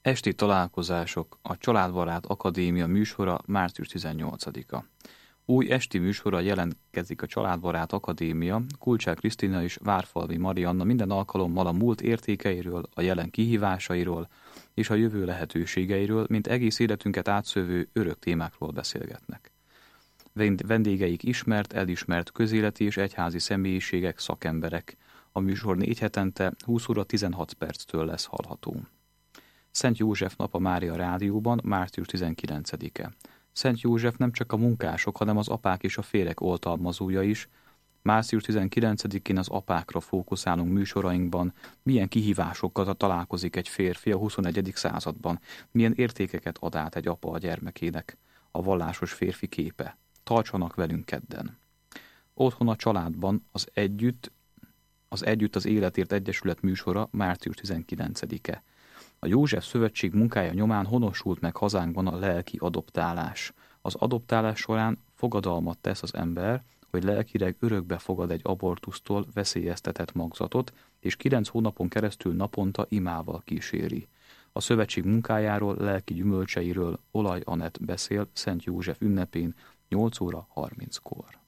Esti találkozások, a Családbarát Akadémia műsora március 18-a. Új esti műsora jelentkezik a Családbarát Akadémia, Kulcsák Krisztina és Várfalvi Marianna minden alkalommal a múlt értékeiről, a jelen kihívásairól és a jövő lehetőségeiről, mint egész életünket átszövő örök témákról beszélgetnek. Vendégeik ismert, elismert közéleti és egyházi személyiségek, szakemberek. A műsor 4 hetente 20 óra 16 perctől lesz hallható. Szent József nap a Mária Rádióban, március 19-e. Szent József nem csak a munkások, hanem az apák és a férek oltalmazója is. Március 19-én az apákra fókuszálunk műsorainkban, milyen kihívásokkal találkozik egy férfi a 21. században, milyen értékeket ad át egy apa a gyermekének, a vallásos férfi képe. Tartsanak velünk kedden. Otthon a családban az Együtt az Életért Egyesület műsora március 19-e. A József Szövetség munkája nyomán honosult meg hazánkban a lelki adoptálás. Az adoptálás során fogadalmat tesz az ember, hogy lelkileg örökbe fogad egy abortusztól veszélyeztetett magzatot, és 9 hónapon keresztül naponta imával kíséri. A szövetség munkájáról, lelki gyümölcseiről Olaj Anett beszél Szent József ünnepén 8 óra 30-kor.